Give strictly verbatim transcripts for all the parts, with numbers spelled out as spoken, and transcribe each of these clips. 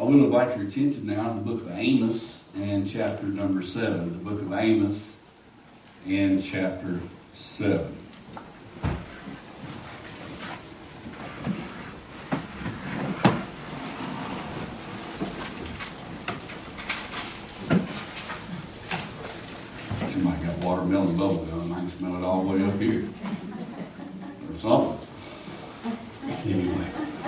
I will invite your attention now to the book of Amos and chapter number seven. The book of Amos and chapter seven. Somebody got watermelon bubble gum. I can smell it all the way up here. Or something. Anyway.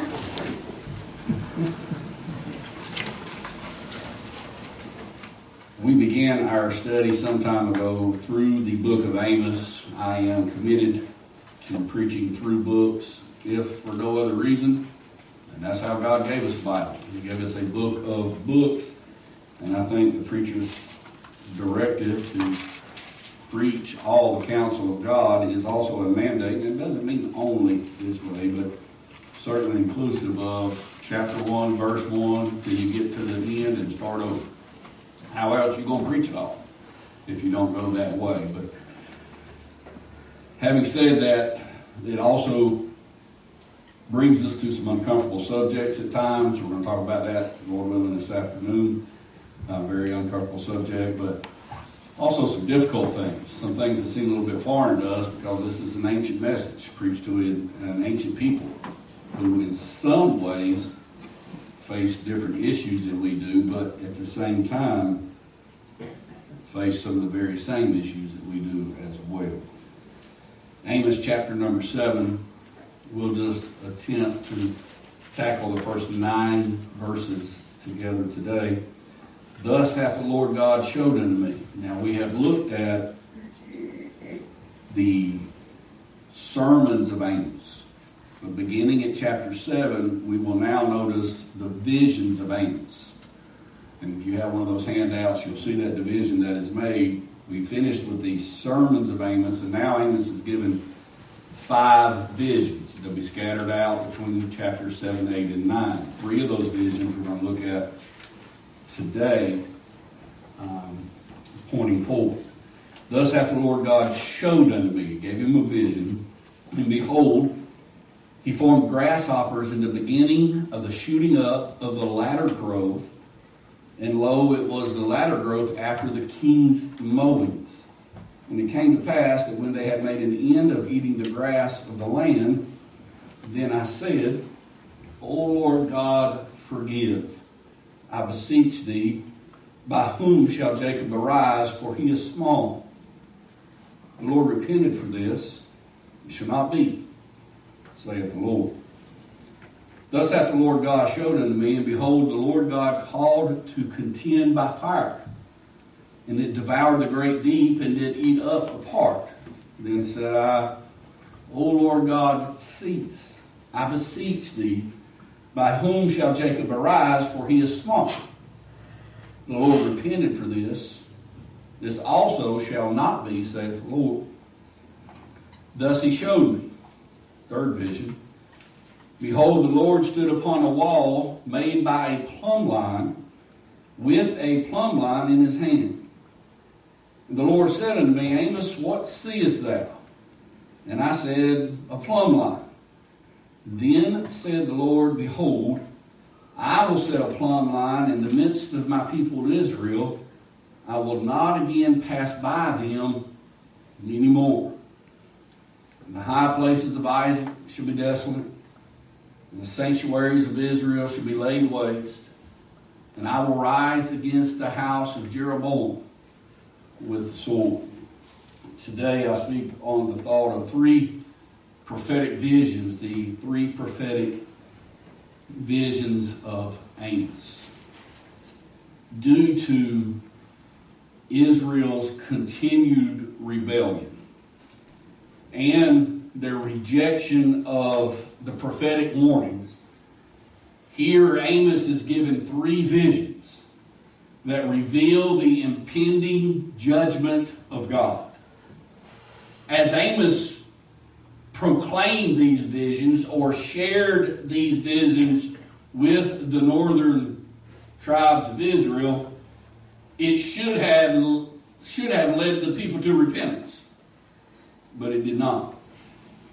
We began our study some time ago through the book of Amos. I am committed to preaching through books, if for no other reason. And that's how God gave us the Bible. He gave us a book of books. And I think the preacher's directive to preach all the counsel of God is also a mandate. And it doesn't mean only this way, but certainly inclusive of chapter one, verse one, till you get to the end and start over. How else you going to preach it all if you don't go that way? But having said that, it also brings us to some uncomfortable subjects at times. We're going to talk about that, Lord willing, this afternoon. A very uncomfortable subject, but also some difficult things. Some things that seem a little bit foreign to us because this is an ancient message preached to an ancient people who in some ways face different issues than we do, but at the same time face some of the very same issues that we do as well. Amos chapter number seven, we'll just attempt to tackle the first nine verses together today. Thus hath the Lord God showed unto me. Now we have looked at the sermons of Amos. But beginning at chapter seven, we will now notice the visions of Amos. And if you have one of those handouts, you'll see that division that is made. We finished with the sermons of Amos, and now Amos is given five visions. They'll be scattered out between chapters seven, eight, and nine. Three of those visions we're going to look at today, um, pointing forward. Thus hath the Lord God showed unto me, gave him a vision, and behold, he formed grasshoppers in the beginning of the shooting up of the latter growth, and lo, it was the latter growth after the king's mowings. And it came to pass that when they had made an end of eating the grass of the land, then I said, O Lord God, forgive, I beseech thee, by whom shall Jacob arise, for he is small. The Lord repented for this, it shall not be, saith the Lord. Thus hath the Lord God showed unto me, and behold, the Lord God called to contend by fire, and it devoured the great deep, and did eat up a part. Then said I, O Lord God, cease, I beseech thee, by whom shall Jacob arise, for he is small. The Lord repented for this, this also shall not be, saith the Lord. Thus he showed me. Third vision. Behold, the Lord stood upon a wall made by a plumb line, with a plumb line in his hand. And the Lord said unto me, Amos, what seest thou? And I said, a plumb line. Then said the Lord, behold, I will set a plumb line in the midst of my people Israel. I will not again pass by them any more. And the high places of Isaac shall be desolate, and the sanctuaries of Israel shall be laid waste. And I will rise against the house of Jeroboam with the sword. Today I speak on the thought of three prophetic visions, the three prophetic visions of Amos. Due to Israel's continued rebellion and their rejection of the prophetic warnings, here Amos is given three visions that reveal the impending judgment of God. As Amos proclaimed these visions or shared these visions with the northern tribes of Israel, it should have should have led the people to repentance, but it did not.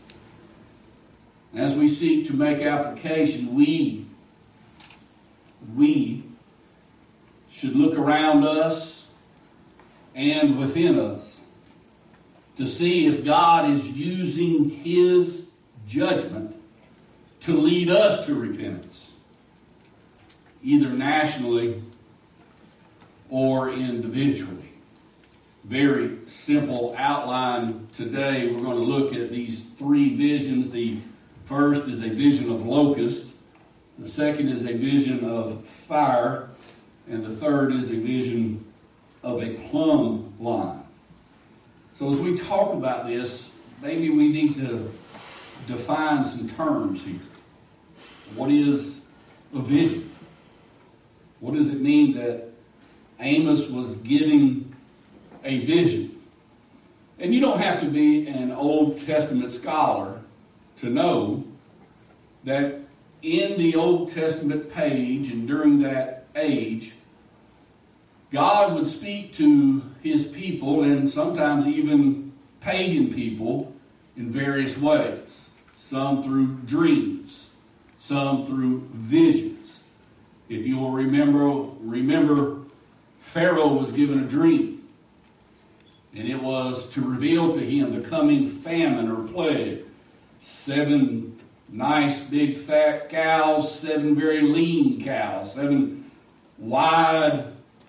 As we seek to make application, we we should look around us and within us to see if God is using His judgment to lead us to repentance, either nationally or individually. Very simple outline today. We're going to look at these three visions. The first is a vision of locust. The second is a vision of fire. And the third is a vision of a plumb line. So as we talk about this, maybe we need to define some terms here. What is a vision? What does it mean that Amos was giving a vision? And you don't have to be an Old Testament scholar to know that in the Old Testament page and during that age, God would speak to His people and sometimes even pagan people in various ways. Some through dreams, some through visions. If you will remember, remember Pharaoh was given a dream, and it was to reveal to him the coming famine or plague. Seven nice big fat cows, seven very lean cows, seven wide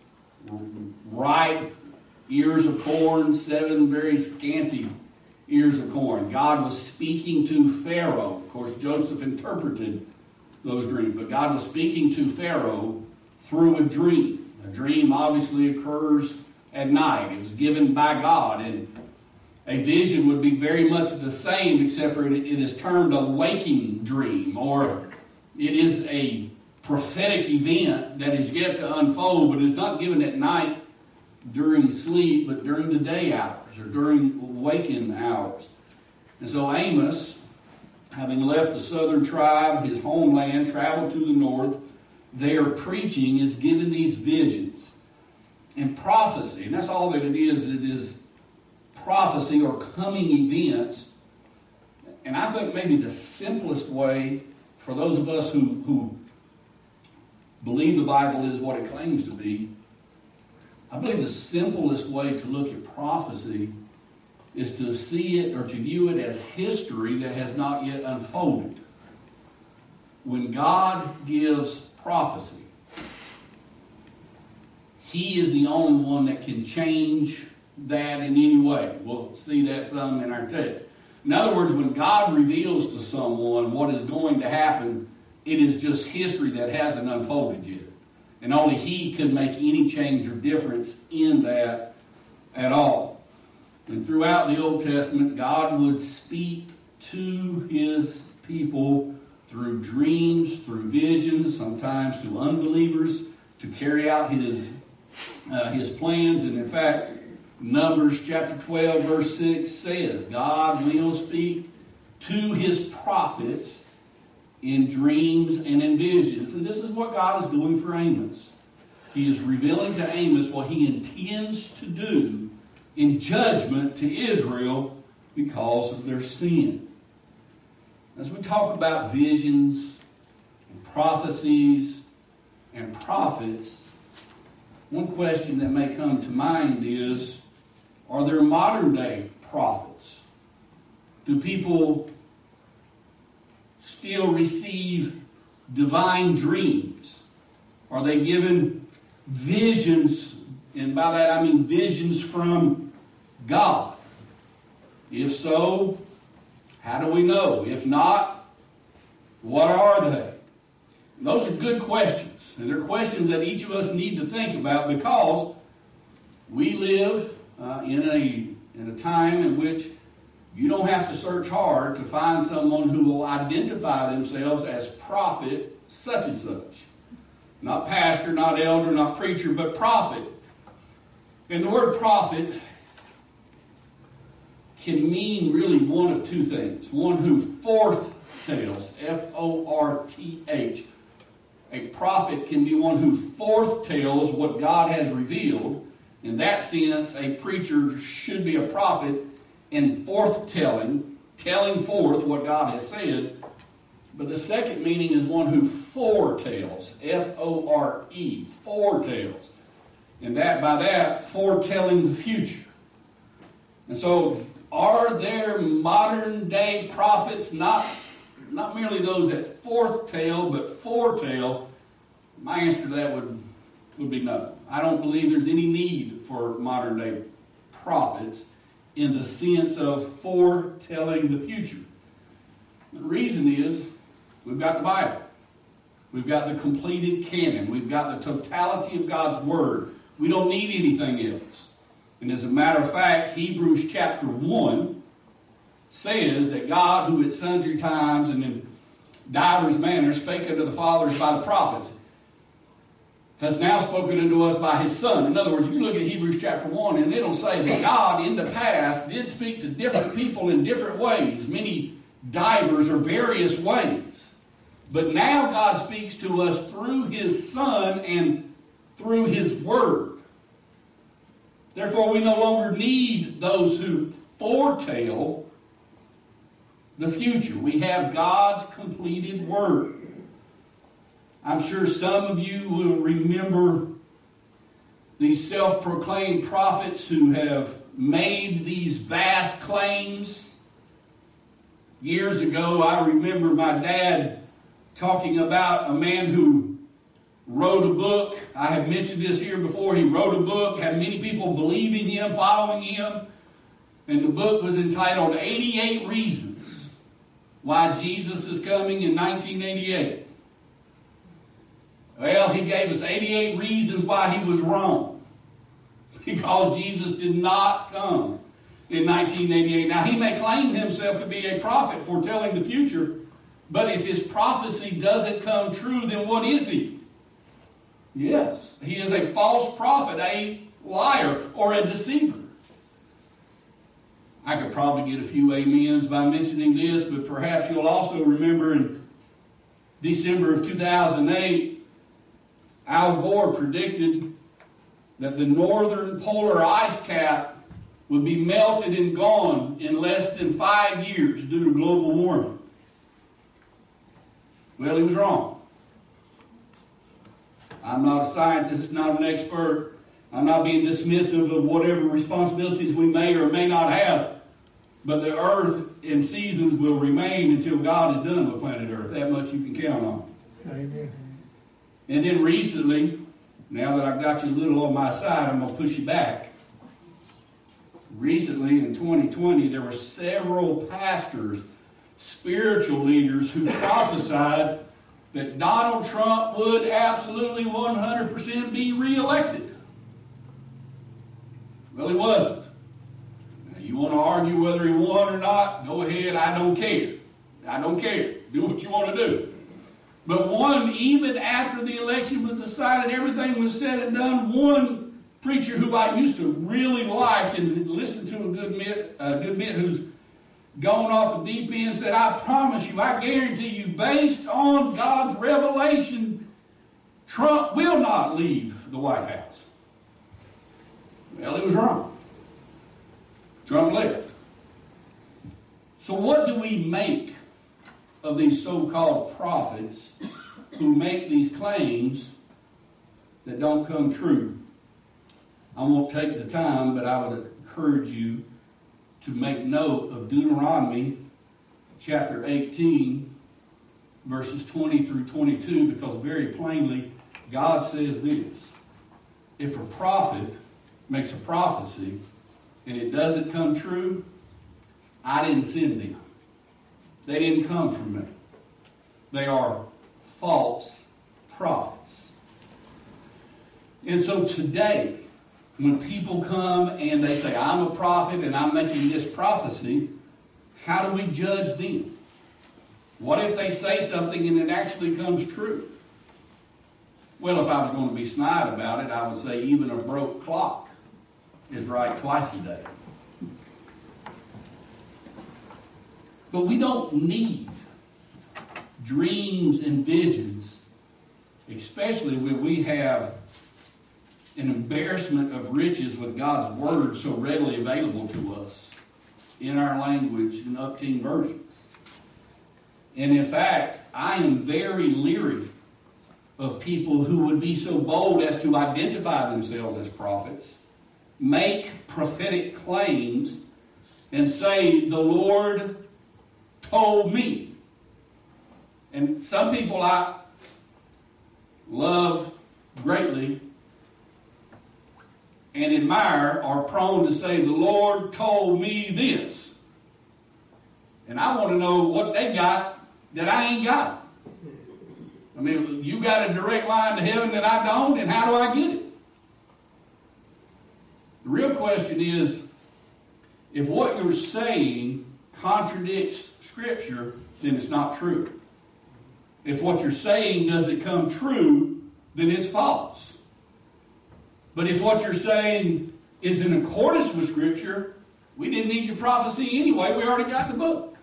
ripe ears of corn, seven very scanty ears of corn. God was speaking to Pharaoh. Of course, Joseph interpreted those dreams, but God was speaking to Pharaoh through a dream. A dream obviously occurs at night. It was given by God, and a vision would be very much the same, except for it, it is termed a waking dream, or it is a prophetic event that is yet to unfold, but it's not given at night during sleep, but during the day hours or during waking hours. And so Amos, having left the southern tribe, his homeland, traveled to the north, there preaching, is given these visions and prophecy. And that's all that it is. It is prophecy or coming events. And I think maybe the simplest way for those of us who, who believe the Bible is what it claims to be, I believe the simplest way to look at prophecy is to see it or to view it as history that has not yet unfolded. When God gives prophecy, He is the only one that can change that in any way. We'll see that some in our text. In other words, when God reveals to someone what is going to happen, it is just history that hasn't unfolded yet. And only He can make any change or difference in that at all. And throughout the Old Testament, God would speak to His people through dreams, through visions, sometimes to unbelievers, to carry out His, uh, His plans. And in fact, Numbers chapter twelve, verse six says, God will speak to His prophets in dreams and in visions. And this is what God is doing for Amos. He is revealing to Amos what He intends to do in judgment to Israel because of their sin. As we talk about visions and prophecies and prophets, one question that may come to mind is, are there modern day prophets? Do people still receive divine dreams? Are they given visions? And by that I mean visions from God. If so, how do we know? If not, what are they? And those are good questions. And they're questions that each of us need to think about, because we live uh, in a in a time in which you don't have to search hard to find someone who will identify themselves as prophet such and such. Not pastor, not elder, not preacher, but prophet. And the word prophet can mean really one of two things. One who forthtells, F O R T H. A prophet can be one who forthtells what God has revealed. In that sense, a preacher should be a prophet in forthtelling, telling forth what God has said. But the second meaning is one who foretales, F O R E, foretales. And that by that, foretelling the future. And so, are there modern day prophets, not, not merely those that foretell, but foretell? My answer to that would, would be no. I don't believe there's any need for modern day prophets in the sense of foretelling the future. The reason is, we've got the Bible. We've got the completed canon. We've got the totality of God's Word. We don't need anything else. And as a matter of fact, Hebrews chapter one says that God, who at sundry times and in divers manners spake unto the fathers by the prophets, has now spoken unto us by His Son. In other words, you look at Hebrews chapter one, and it'll say that God in the past did speak to different people in different ways, many divers or various ways. But now God speaks to us through His Son and through His Word. Therefore, we no longer need those who foretell the future. We have God's completed Word. I'm sure some of you will remember these self-proclaimed prophets who have made these vast claims. Years ago, I remember my dad talking about a man who wrote a book. I have mentioned this here before. He wrote a book, had many people believing him, following him. And the book was entitled eighty-eight Reasons Why Jesus is Coming in nineteen eighty-eight. Well, he gave us eighty-eight reasons why he was wrong. Because Jesus did not come in nineteen eighty-eight. Now, he may claim himself to be a prophet foretelling the future, but if his prophecy doesn't come true, then what is he? Yes, he is a false prophet, a liar, or a deceiver. I could probably get a few amens by mentioning this, but perhaps you'll also remember in December of two thousand eight, Al Gore predicted that the northern polar ice cap would be melted and gone in less than five years due to global warming. Well, he was wrong. I'm not a scientist, not an expert. I'm not being dismissive of whatever responsibilities we may or may not have. But the earth and seasons will remain until God is done with planet Earth. That much you can count on. Amen. And then recently, now that I've got you a little on my side, I'm going to push you back. Recently, in twenty twenty, there were several pastors, spiritual leaders, who prophesied that Donald Trump would absolutely one hundred percent be reelected. Well, he wasn't. Now, you want to argue whether he won or not? Go ahead. I don't care. I don't care. Do what you want to do. But one, even after the election was decided, everything was said and done, one preacher who I used to really like and listen to a good bit, a good bit who's gone off the deep end, said, I promise you, I guarantee you, based on God's revelation, Trump will not leave the White House. Well, he was wrong. Trump left. So what do we make of these so-called prophets who make these claims that don't come true? I won't take the time, but I would encourage you to make note of Deuteronomy chapter eighteen, verses twenty through twenty-two, because very plainly God says this: if a prophet makes a prophecy and it doesn't come true, I didn't send them. They didn't come from me. They are false prophets. And so today, when people come and they say, I'm a prophet and I'm making this prophecy, how do we judge them? What if they say something and it actually comes true? Well, if I was going to be snide about it, I would say even a broke clock is right twice a day. But we don't need dreams and visions, especially when we have an embarrassment of riches with God's Word so readily available to us in our language in upteen versions. And in fact, I am very leery of people who would be so bold as to identify themselves as prophets, make prophetic claims, and say, the Lord told me. And some people I love greatly and admire are prone to say, the Lord told me this. And I want to know what they got that I ain't got. I mean, you got a direct line to heaven that I don't, and how do I get it? The real question is, if what you're saying contradicts Scripture, then it's not true. If what you're saying doesn't come true, then it's false. But if what you're saying is in accordance with Scripture, we didn't need your prophecy anyway. We already got the book.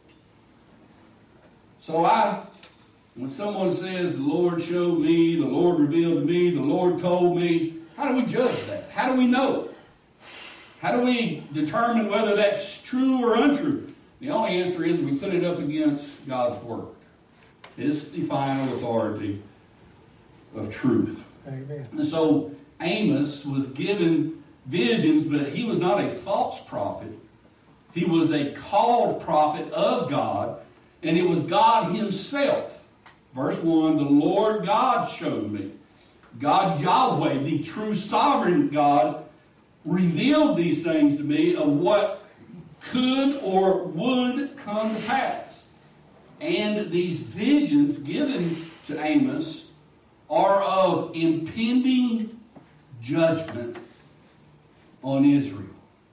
So I, when someone says, the Lord showed me, the Lord revealed to me, the Lord told me, how do we judge that? How do we know? How do we determine whether that's true or untrue? The only answer is we put it up against God's Word. It's the final authority of truth. Amen. And so Amos was given visions, but he was not a false prophet. He was a called prophet of God, and it was God Himself. Verse one, the Lord God showed me. God Yahweh, the true sovereign God, revealed these things to me of what could or would come to pass. And these visions given to Amos are of impending judgment on Israel.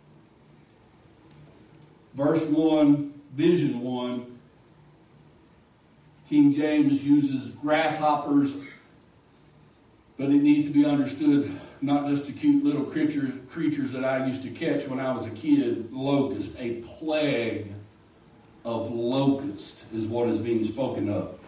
Verse one, vision one, King James uses grasshoppers, but it needs to be understood not just the cute little creature, creatures that I used to catch when I was a kid, locust, a plague of locust is what is being spoken of.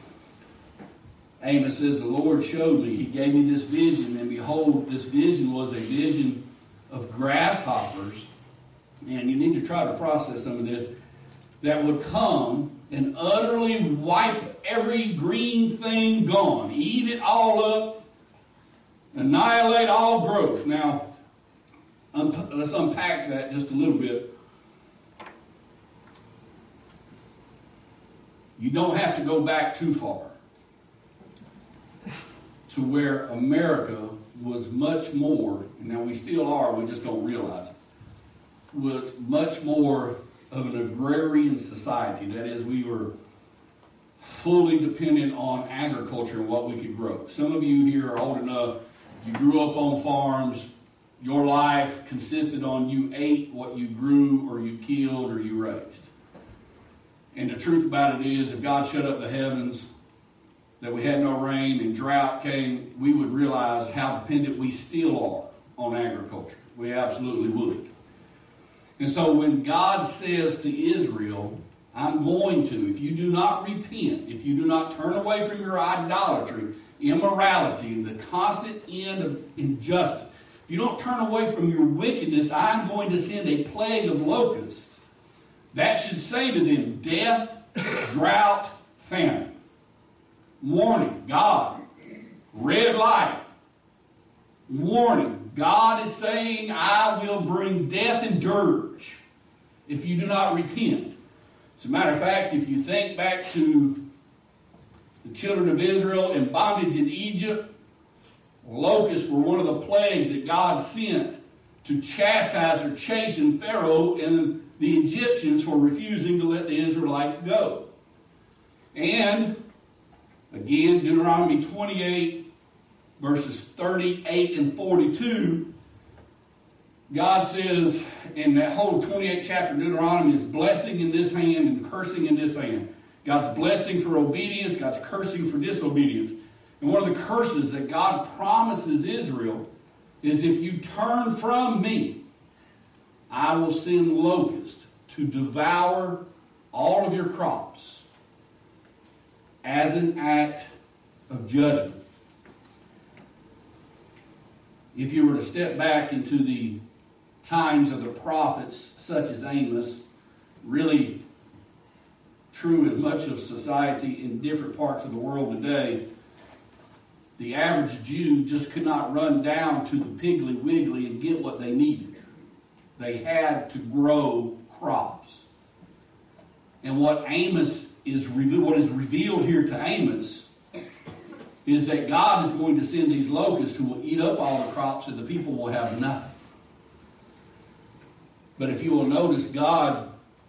Amos says, the Lord showed me, He gave me this vision, and behold, this vision was a vision of grasshoppers, and you need to try to process some of this, that would come and utterly wipe every green thing gone, eat it all up, annihilate all growth. Now, un- let's unpack that just a little bit. You don't have to go back too far to where America was much more, and now we still are, we just don't realize it, was much more of an agrarian society. That is, we were fully dependent on agriculture and what we could grow. Some of you here are old enough, you grew up on farms, your life consisted on you ate what you grew or you killed or you raised. And the truth about it is, if God shut up the heavens, that we had no rain and drought came, we would realize how dependent we still are on agriculture. We absolutely would. And so when God says to Israel, I'm going to, if you do not repent, if you do not turn away from your idolatry, immorality, and the constant end of injustice, if you don't turn away from your wickedness, I'm going to send a plague of locusts. That should say to them, death, drought, famine. Warning, God, red light. Warning, God is saying, I will bring death and dirge if you do not repent. As a matter of fact, if you think back to the children of Israel in bondage in Egypt, locusts were one of the plagues that God sent to chastise or chasten Pharaoh and the Egyptians for refusing to let the Israelites go. And again, Deuteronomy twenty-eight, verses thirty-eight and forty-two, God says, in that whole twenty-eighth chapter of Deuteronomy is blessing in this hand and cursing in this hand. God's blessing for obedience, God's cursing for disobedience. And one of the curses that God promises Israel is, if you turn from me, I will send locusts to devour all of your crops as an act of judgment. If you were to step back into the times of the prophets, such as Amos, really true in much of society in different parts of the world today, the average Jew just could not run down to the Piggly Wiggly and get what they needed. They had to grow crops. And what Amos is what is revealed here to Amos is that God is going to send these locusts who will eat up all the crops and the people will have nothing. But if you will notice, God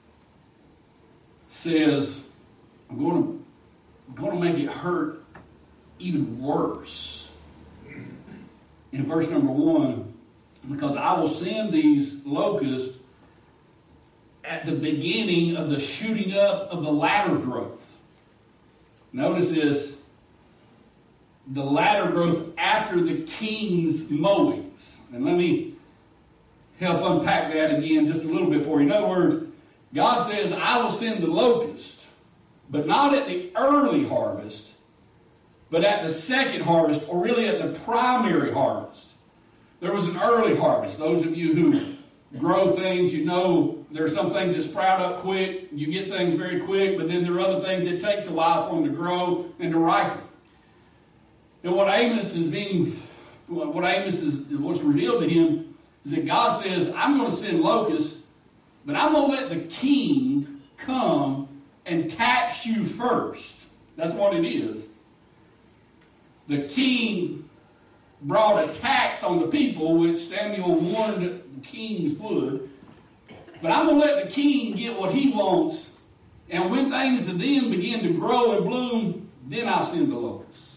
says, I'm going to, I'm going to make it hurt even worse. In verse number one, because I will send these locusts at the beginning of the shooting up of the latter growth. Notice this, the latter growth after the king's mowings. And let me help unpack that again just a little bit for you. In other words, God says, I will send the locust, but not at the early harvest, but at the second harvest, or really at the primary harvest. There was an early harvest. Those of you who grow things, you know there are some things that sprout up quick. You get things very quick, but then there are other things that takes a while for them to grow and to ripen. And what Amos is being, what Amos is, what's revealed to him is that God says, I'm going to send locusts, but I'm going to let the king come and tax you first. That's what it is. The king brought a tax on the people, which Samuel warned the kings would. But I'm going to let the king get what he wants, and when things then begin to grow and bloom, then I'll send the locusts.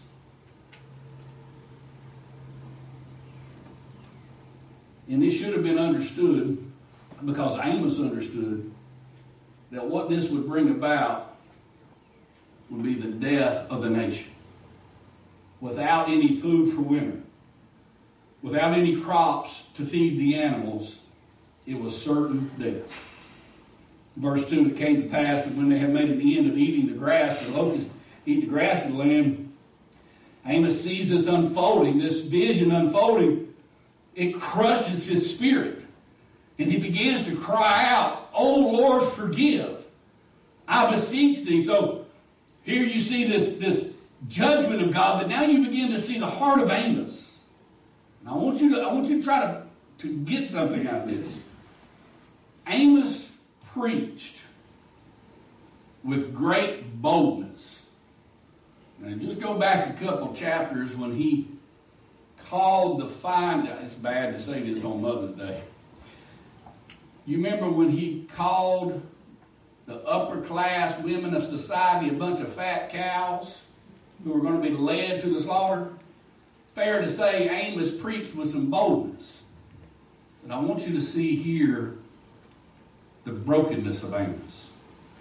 And this should have been understood, because Amos understood, that what this would bring about would be the death of the nation. Without any food for winter, without any crops to feed the animals, it was certain death. Verse two, it came to pass that when they had made an end of eating the grass, the locusts eat the grass of the land. Amos sees this unfolding, this vision unfolding. It crushes his spirit. And he begins to cry out, "O Lord, forgive. I beseech thee." So here you see this, this judgment of God, but now you begin to see the heart of Amos. And I want you to, I want you to try to, to get something out of this. Amos preached with great boldness. And just go back a couple chapters when he called the fine, it's bad to say this on Mother's Day. You remember when he called the upper class women of society a bunch of fat cows who were going to be led to the slaughter? Fair to say, Amos preached with some boldness. But I want you to see here the brokenness of Amos.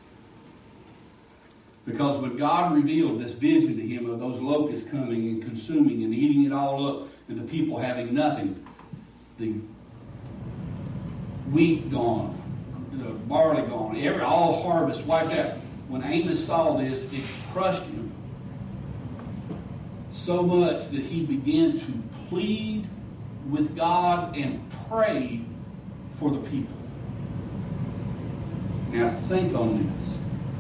Because when God revealed this vision to him of those locusts coming and consuming and eating it all up, and the people having nothing, the wheat gone, the barley gone, every all harvest wiped out. When Amos saw this, it crushed him so much that he began to plead with God and pray for the people. Now think on this.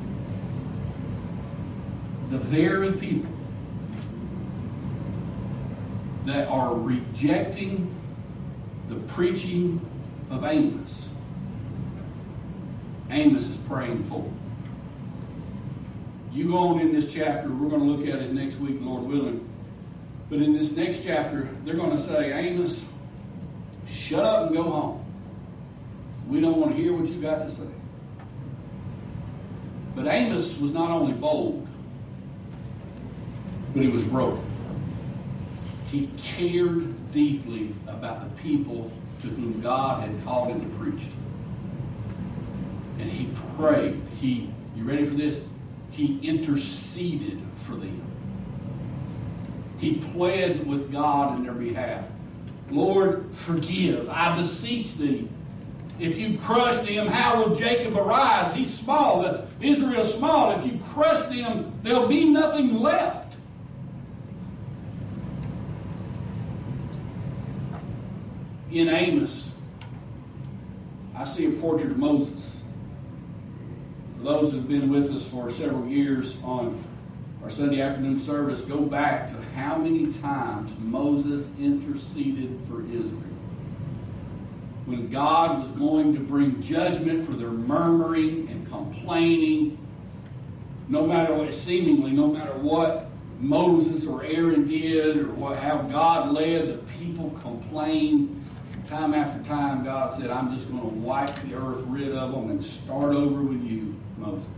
The very people that are rejecting the preaching of Amos, Amos is praying for. You go on in this chapter, we're going to look at it next week, Lord willing. But in this next chapter, they're going to say, Amos, shut up and go home. We don't want to hear what you got to say. But Amos was not only bold, but he was broken. He cared deeply about the people to whom God had called him to preach to. And he prayed. He, you ready for this? He interceded for them. He pled with God in their behalf. Lord, forgive. I beseech thee. If you crush them, how will Jacob arise? He's small. Israel's small. If you crush them, there'll be nothing left. In Amos, I see a portrait of Moses. For those who have been with us for several years on our Sunday afternoon service, go back to how many times Moses interceded for Israel. When God was going to bring judgment for their murmuring and complaining, no matter what, seemingly, no matter what Moses or Aaron did or what, how God led, the people complained. Time after time, God said, I'm just going to wipe the earth rid of them and start over with you, Moses.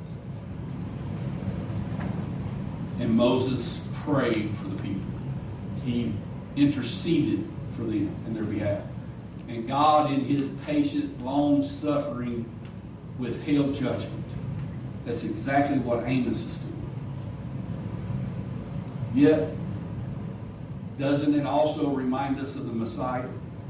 And Moses prayed for the people. He interceded for them in their behalf. And God, in his patient, long-suffering, withheld judgment. That's exactly what Amos is doing. Yet, doesn't it also remind us of the Messiah?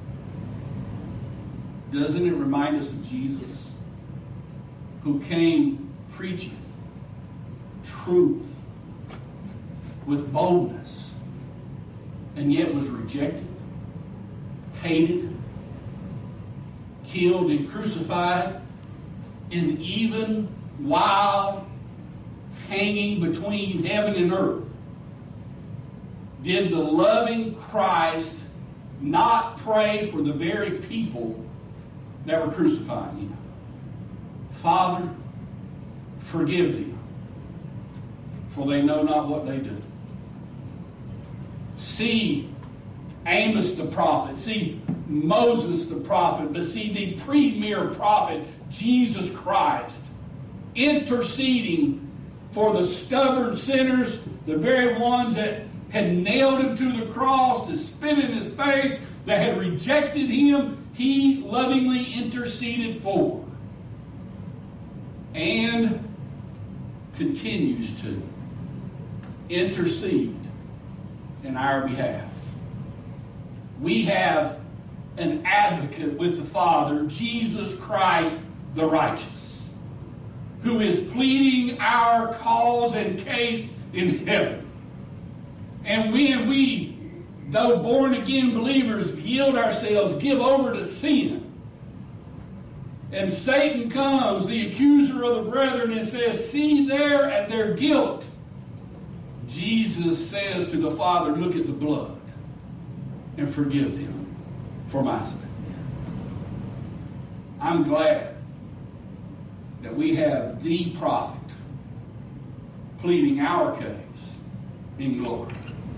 Doesn't it remind us of Jesus, who came preaching truth with boldness, and yet was rejected, hated, killed, and crucified, and even while hanging between heaven and earth, did the loving Christ not pray for the very people that were crucifying him? Father, forgive them, for they know not what they do. See Amos the prophet, see Moses the prophet, but see the premier prophet, Jesus Christ, interceding for the stubborn sinners, the very ones that had nailed him to the cross, to spit in his face, that had rejected him, he lovingly interceded for. And continues to intercede in our behalf. We have an advocate with the Father, Jesus Christ the righteous, who is pleading our cause and case in heaven. And when we, though born-again believers, yield ourselves, give over to sin, and Satan comes, the accuser of the brethren, and says, see there at their guilt, Jesus says to the Father, look at the blood and forgive them for my sake. I'm glad that we have the prophet pleading our case in glory.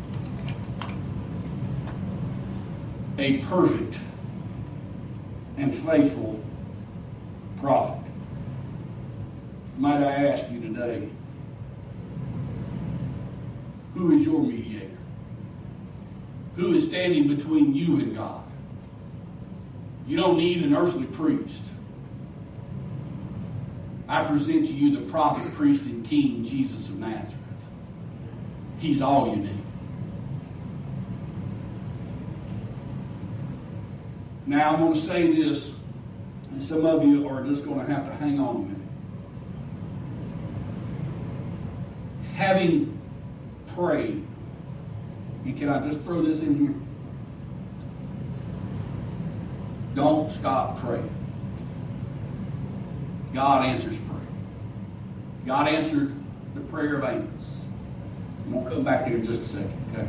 A perfect and faithful prophet. Might I ask you today, who is your mediator? Who is standing between you and God? You don't need an earthly priest. I present to you the prophet, priest, and king, Jesus of Nazareth. He's all you need. Now I'm going to say this, and some of you are just going to have to hang on a minute. Having prayed, and can I just throw this in here? Don't stop praying. God answers prayer. God answered the prayer of Amos. I'm going to come back there in just a second, okay?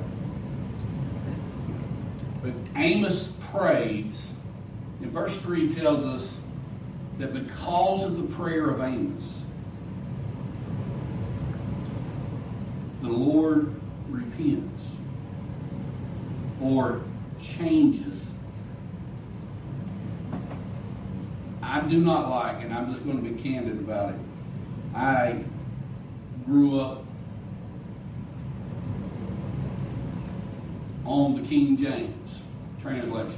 But Amos prays, and verse three tells us that because of the prayer of Amos, the Lord repents or changes. I do not like, and I'm just going to be candid about it, I grew up on the King James translation.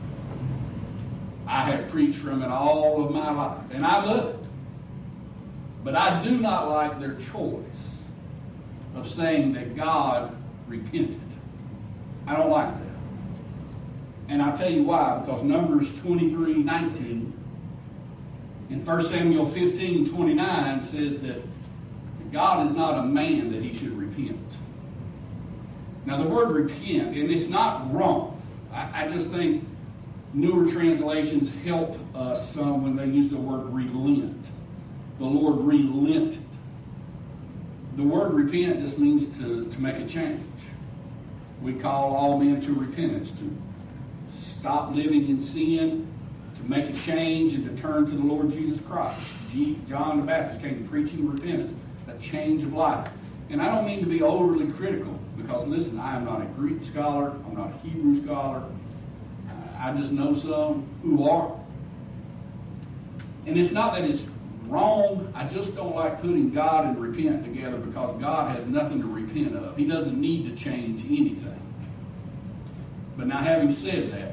I have preached from it all of my life, and I love it. But I do not like their choice of saying that God repented. I don't like that. And I'll tell you why. Because Numbers twenty-three nineteen and First Samuel fifteen twenty-nine says that God is not a man that he should repent. Now the word repent, and it's not wrong. I, I just think newer translations help us some when they use the word relent. The Lord relented. the word repent just means to, to make a change. We call all men to repentance, to stop living in sin, to make a change and to turn to the Lord Jesus Christ. G, John the Baptist came preaching repentance, a change of life. And I don't mean to be overly critical, because listen, I am not a Greek scholar, I'm not a Hebrew scholar. I just know some who are. And it's not that it's wrong, I just don't like putting God and repent together, because God has nothing to repent of. He doesn't need to change anything. But now, having said that,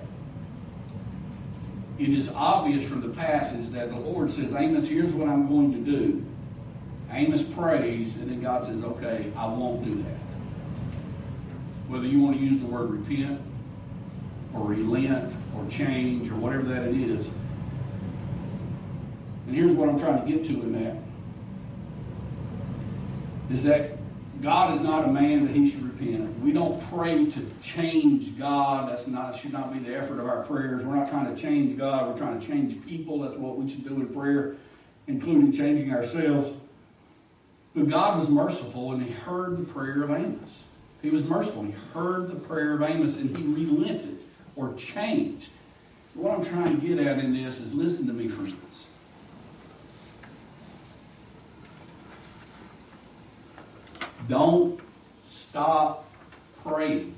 it is obvious from the passage that the Lord says, Amos, here's what I'm going to do. Amos prays, and then God says, okay, I won't do that. Whether you want to use the word repent, or relent, or change, or whatever that it is. And here's what I'm trying to get to in that. Is that God is not a man that he should repent. We don't pray to change God. That's not should not be the effort of our prayers. We're not trying to change God. We're trying to change people. That's what we should do in prayer, including changing ourselves. But God was merciful, and he heard the prayer of Amos. He was merciful. He heard the prayer of Amos, and he relented or changed. What I'm trying to get at in this is, listen to me, friends. Don't stop praying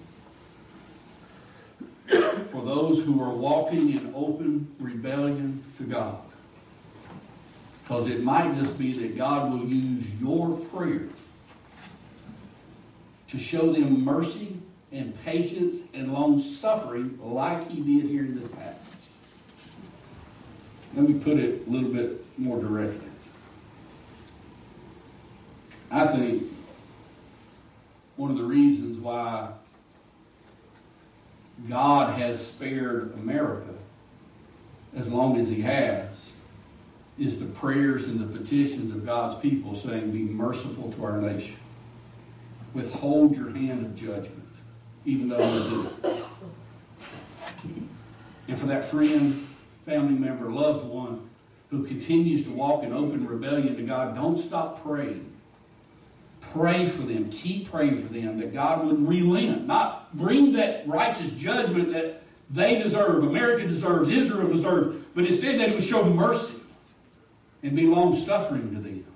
for those who are walking in open rebellion to God. Because it might just be that God will use your prayer to show them mercy and patience and long-suffering like he did here in this passage. Let me put it a little bit more directly. I think one of the reasons why God has spared America as long as he has is the prayers and the petitions of God's people saying, be merciful to our nation. Withhold your hand of judgment, even though we do it. And for that friend, family member, loved one who continues to walk in open rebellion to God, don't stop praying. Pray for them. Keep praying for them that God would relent, not bring that righteous judgment that they deserve, America deserves, Israel deserves, but instead that he would show mercy and be long-suffering to them.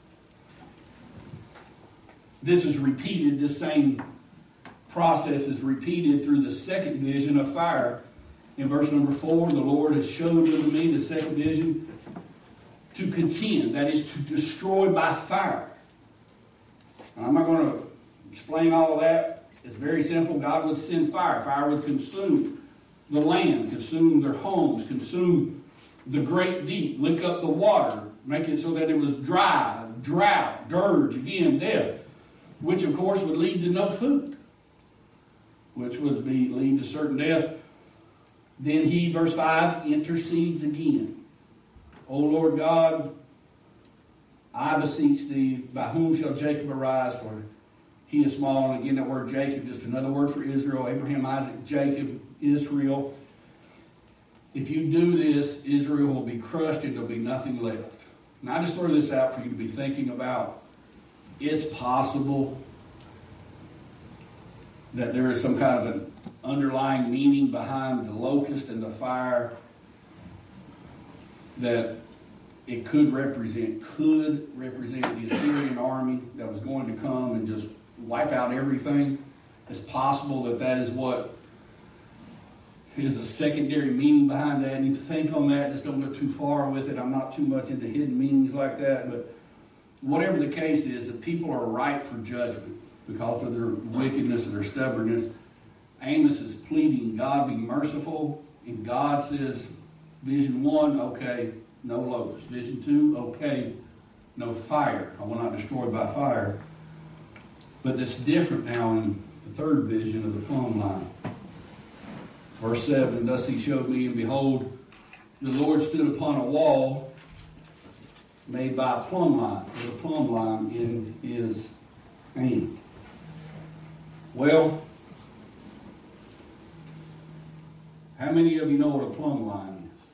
This is repeated, this same process is repeated through the second vision of fire. In verse number four, the Lord has showed unto me the second vision to contend, that is to destroy by fire. And I'm not going to explain all of that. It's very simple. God would send fire. Fire would consume the land, consume their homes, consume the great deep, lick up the water, make it so that it was dry, drought, dirge, again, death, which of course would lead to no food, which would be lead to certain death. Then he, verse five, intercedes again. O Lord God, I beseech thee, by whom shall Jacob arise? For he is small. And again, that word Jacob, just another word for Israel. Abraham, Isaac, Jacob, Israel. If you do this, Israel will be crushed and there'll be nothing left. And I just throw this out for you to be thinking about. It's possible that there is some kind of an underlying meaning behind the locust and the fire that it could represent, could represent the Assyrian army that was going to come and just wipe out everything. It's possible that that is what is a secondary meaning behind that. And you think on that, just don't go too far with it. I'm not too much into hidden meanings like that. But whatever the case is, that people are ripe for judgment because of their wickedness and their stubbornness. Amos is pleading, God be merciful. And God says, vision one, okay, no locust. Vision two, okay, no fire. I will not destroy by fire. But that's different now in the third vision of the plumb line. Verse seven, thus he showed me, and behold, the Lord stood upon a wall made by a plumb line, with a plumb line in his hand. Well, how many of you know what a plumb line is?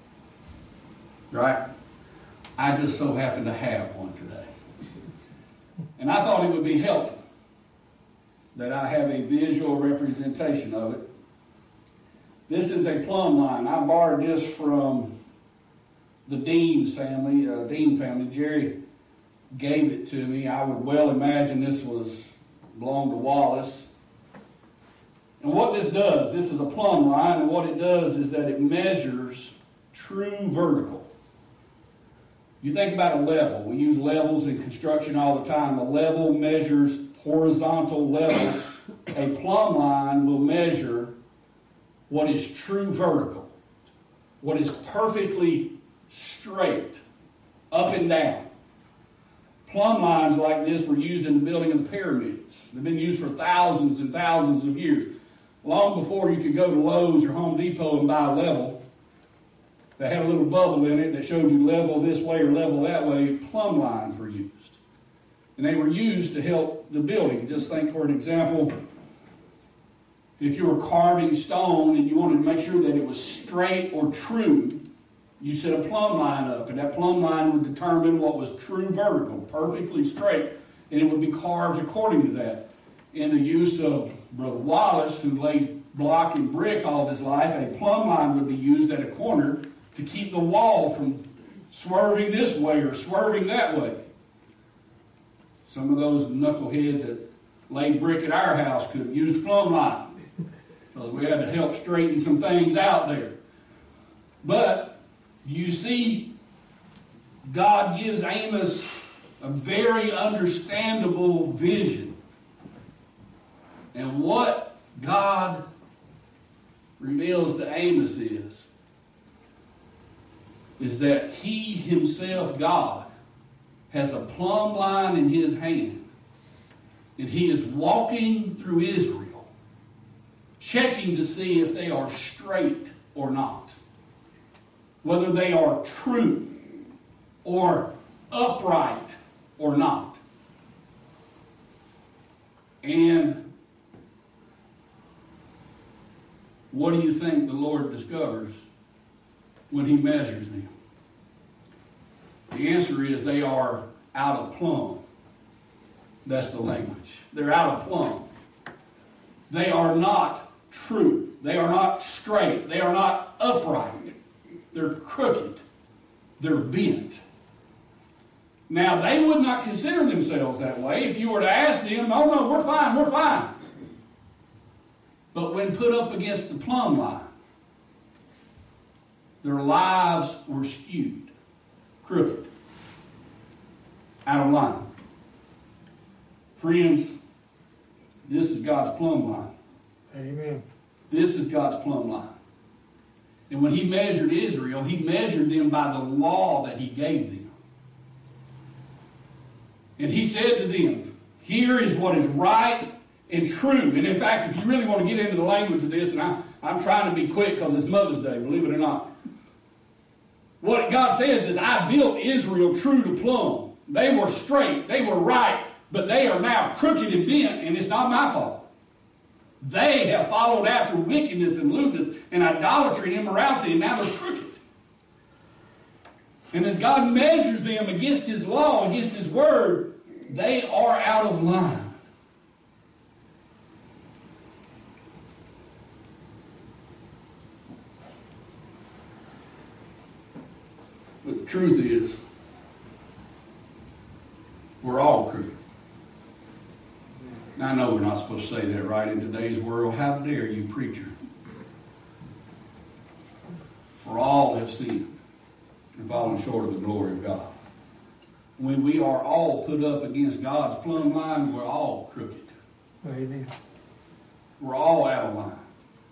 Right? I just so happen to have one today. And I thought it would be helpful that I have a visual representation of it. This is a plumb line. I borrowed this from the Dean's family, uh, Dean family. Jerry gave it to me. I would well imagine this was belonged to Wallace. And what this does, this is a plumb line, and what it does is that it measures true vertical. You think about a level. We use levels in construction all the time. A level measures horizontal level. A plumb line will measure what is true vertical, what is perfectly straight, up and down. Plumb lines like this were used in the building of the pyramids. They've been used for thousands and thousands of years. Long before you could go to Lowe's or Home Depot and buy a level, they had a little bubble in it that showed you level this way or level that way. Plumb lines were used. And they were used to help the building. Just think, for an example, if you were carving stone and you wanted to make sure that it was straight or true, you set a plumb line up, and that plumb line would determine what was true vertical, perfectly straight, and it would be carved according to that. In the use of Brother Wallace, who laid block and brick all of his life, a plumb line would be used at a corner to keep the wall from swerving this way or swerving that way. Some of those knuckleheads that laid brick at our house could have used plumb line, because we had to help straighten some things out there. But you see, God gives Amos a very understandable vision. And what God reveals to Amos is, is that he himself, God, has a plumb line in his hand. And he is walking through Israel, checking to see if they are straight or not. Whether they are true or upright or not. And what do you think the Lord discovers when he measures them? The answer is they are out of plumb. That's the language. They're out of plumb. They are not true. They are not straight. They are not upright. They're crooked. They're bent. Now, they would not consider themselves that way. If you were to ask them, oh no, we're fine, we're fine. But when put up against the plumb line, their lives were skewed, crooked, out of line. Friends, this is God's plumb line. Amen. This is God's plumb line. And when he measured Israel, he measured them by the law that he gave them. And he said to them, here is what is right and true. And in fact, if you really want to get into the language of this, and I, I'm trying to be quick because it's Mother's Day, believe it or not. What God says is, I built Israel true to plumb. They were straight, they were right, but they are now crooked and bent, and it's not my fault. They have followed after wickedness and lewdness and idolatry and immorality, and now they're crooked. And as God measures them against his law, against his word, they are out of line. But the truth is, we're all crooked. Now, I know we're not supposed to say that, right, in today's world. How dare you, preacher? For all have sinned and fallen short of the glory of God. When we are all put up against God's plumb line, we're all crooked. Amen. We're all out of line.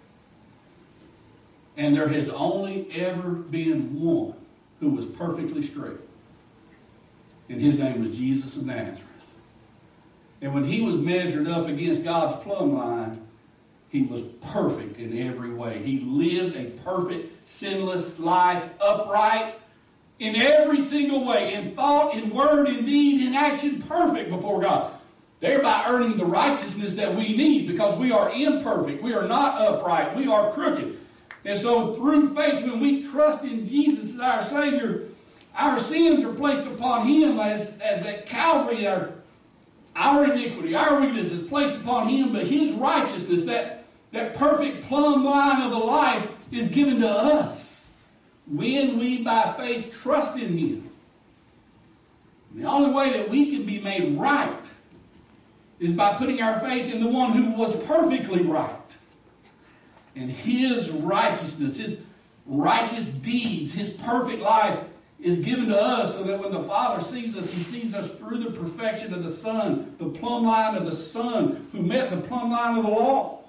And there has only ever been one who was perfectly straight. And his name was Jesus of Nazareth. And when he was measured up against God's plumb line, he was perfect in every way. He lived a perfect, sinless life, upright in every single way, in thought, in word, in deed, in action, perfect before God. Thereby earning the righteousness that we need, because we are imperfect. We are not upright. We are crooked. And so through faith, when we trust in Jesus as our Savior, our sins are placed upon him as, as at Calvary. Our our iniquity, our weakness is placed upon him, but his righteousness, that, that perfect plumb line of the life, is given to us when we by faith trust in him. And the only way that we can be made right is by putting our faith in the one who was perfectly right. And his righteousness, his righteous deeds, his perfect life is given to us so that when the Father sees us, he sees us through the perfection of the Son, the plumb line of the Son who met the plumb line of the law.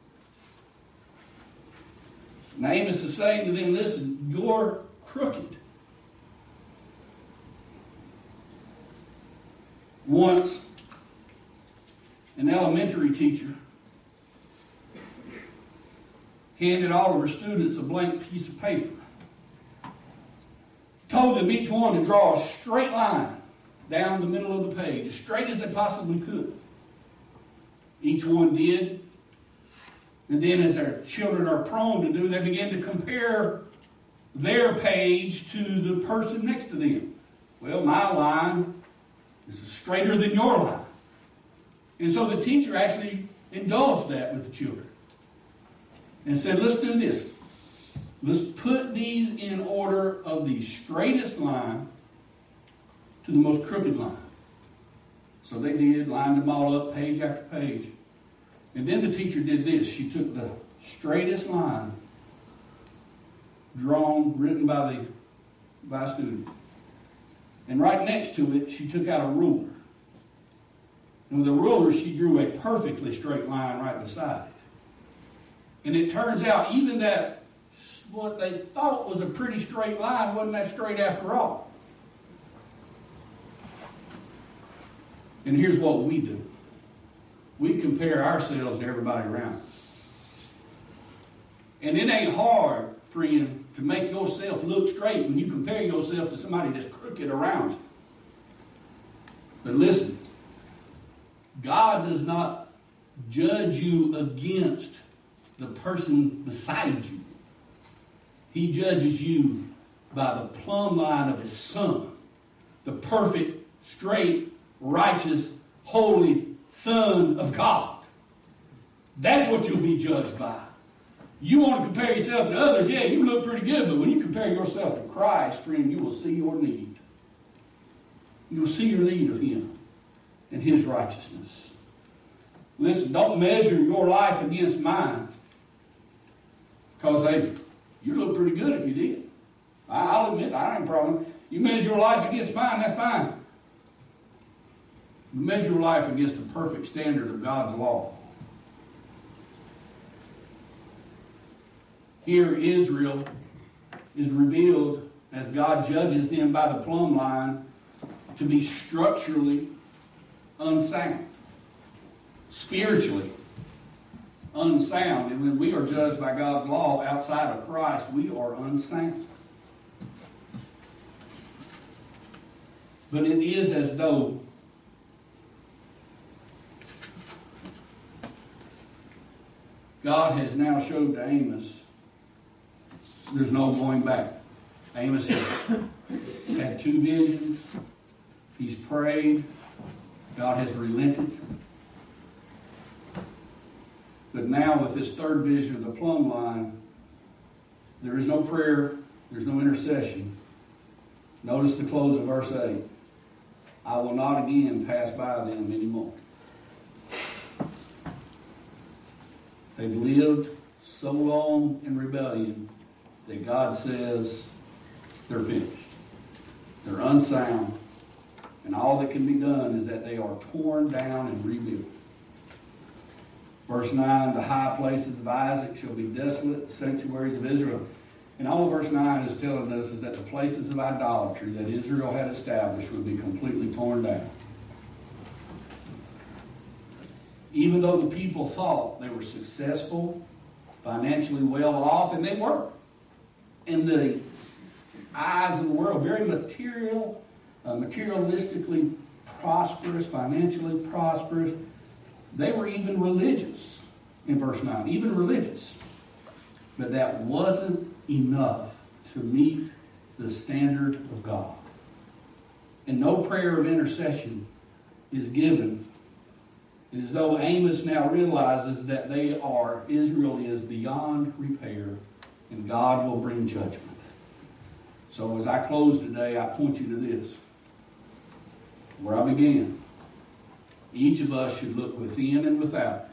And Amos is saying to them, listen, you're crooked. Once, an elementary teacher handed all of her students a blank piece of paper. Told them each one to draw a straight line down the middle of the page, as straight as they possibly could. Each one did. And then, as our children are prone to do, they begin to compare their page to the person next to them. Well, my line is straighter than your line. And so the teacher actually indulged that with the children and said, let's do this. Let's put these in order of the straightest line to the most crooked line. So they did, lined them all up page after page. And then the teacher did this. She took the straightest line drawn, written by the by a student. And right next to it, she took out a ruler. And with a ruler, she drew a perfectly straight line right beside it. And it turns out, even that, what they thought was a pretty straight line, wasn't that straight after all. And here's what we do. We compare ourselves to everybody around us. And it ain't hard, friend, to make yourself look straight when you compare yourself to somebody that's crooked around you. But listen, God does not judge you against the person beside you. He judges you by the plumb line of his Son, the perfect, straight, righteous, holy Son of God. That's what you'll be judged by. You want to compare yourself to others, yeah, you look pretty good, but when you compare yourself to Christ, friend, you will see your need. You will see your need of him and his righteousness. Listen, don't measure your life against mine. Because, hey, you look pretty good if you did. I'll admit, I ain't a problem. You measure your life against mine, that's fine. Measure your life against the perfect standard of God's law. Here, Israel is revealed as God judges them by the plumb line to be structurally unsound, spiritually unsound. And when we are judged by God's law outside of Christ, we are unsound. But it is as though God has now showed to Amos there's no going back. Amos has had two visions. He's prayed. God has relented. But now with this third vision of the plumb line, there is no prayer. There's no intercession. Notice the close of verse eight. I will not again pass by them anymore. They've lived so long in rebellion that God says they're finished. They're unsound. And all that can be done is that they are torn down and rebuilt. Verse nine, the high places of Isaac shall be desolate, the sanctuaries of Israel. And all verse nine is telling us is that the places of idolatry that Israel had established would be completely torn down. Even though the people thought they were successful, financially well off, and they were, in the eyes of the world, very material, uh, materialistically prosperous, financially prosperous. They were even religious in verse nine, even religious. But that wasn't enough to meet the standard of God. And no prayer of intercession is given It is as though Amos now realizes that they are, Israel is beyond repair, and God will bring judgment. So as I close today, I point you to this. Where I began. Each of us should look within and without.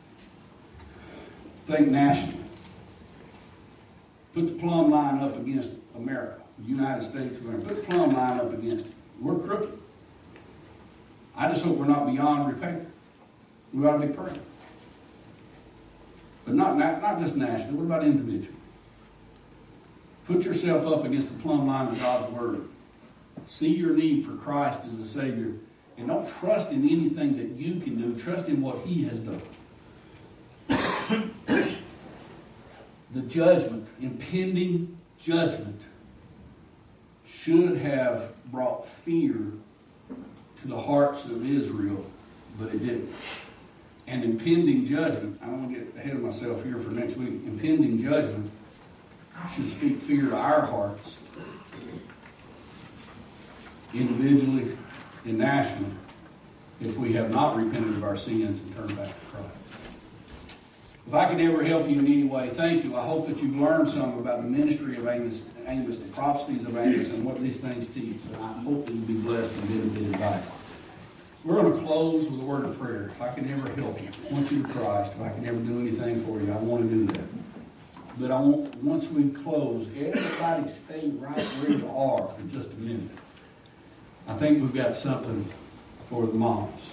Think nationally. Put the plumb line up against America, the United States of America. Put the plumb line up against it. We're crooked. I just hope we're not beyond repair. We ought to be praying. But not, not, not just nationally. What about individually? Put yourself up against the plumb line of God's Word. See your need for Christ as a Savior. And don't trust in anything that you can do. Trust in what He has done. The judgment, impending judgment, should have brought fear to the hearts of Israel, but it didn't. And impending judgment, I don't want to get ahead of myself here for next week, impending judgment should speak fear to our hearts, individually and nationally, if we have not repented of our sins and turned back to Christ. If I can ever help you in any way, thank you. I hope that you've learned something about the ministry of Amos, Amos, the prophecies of Amos, and what these things teach. And I hope that you'll be blessed and benefited by it. We're going to close with a word of prayer. If I can ever help you, I want you to Christ. If I can ever do anything for you, I want to do that. But I want, once we close, everybody stay right where you are for just a minute. I think we've got something for the moms.